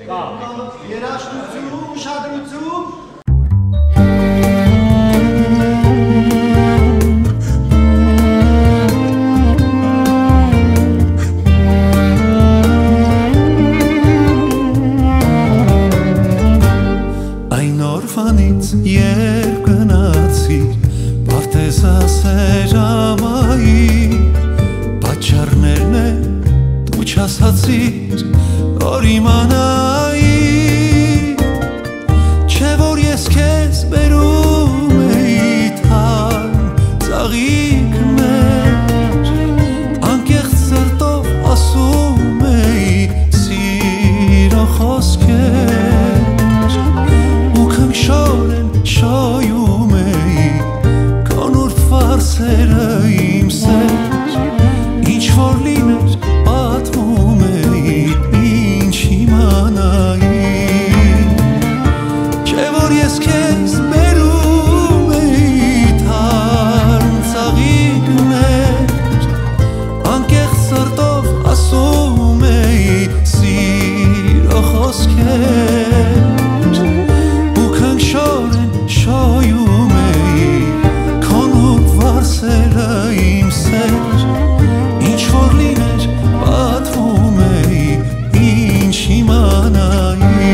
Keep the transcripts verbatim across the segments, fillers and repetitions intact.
Երաշտություն, ուշադրություն։ Այն օրվանից երբ գնացիր Պարտեզասերամայի պատճառներն է դու չասացիր որ իմանայի Չէ որ ես քեզ բերում էի թարմ ծաղիկներ Անկեղծ սրտով ասում էի սիրո խոսքեր Ու քնքշորեն շոյում էի Կոնուրդ վարսերը իմ սեր Ինչ որ լիներ պատմում էի Ինչ իմանայի Չէ որ ես քեզ բերում էի թարմ ծաղիկներ Անկեղծ սրտով ասում էի սիրո խոսքեր Ու քնքշորեն շոյում էի Քոնուրդ վարսերը իմ սեր Ինչ որ լիներ պատմում էի Ինչ իմանայի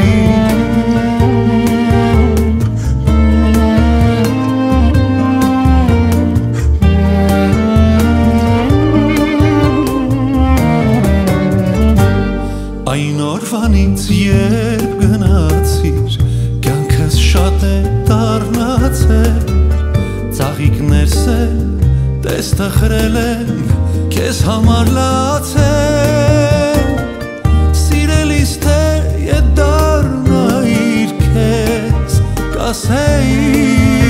Այն օրվանից երբ գնացիր Կյանքս շատ է դառնացել Ծաղիկներս է տեստխրել եմ Քեզ համար լացել Սիրելիս թե ետ դառնայիր քեզ Կասեի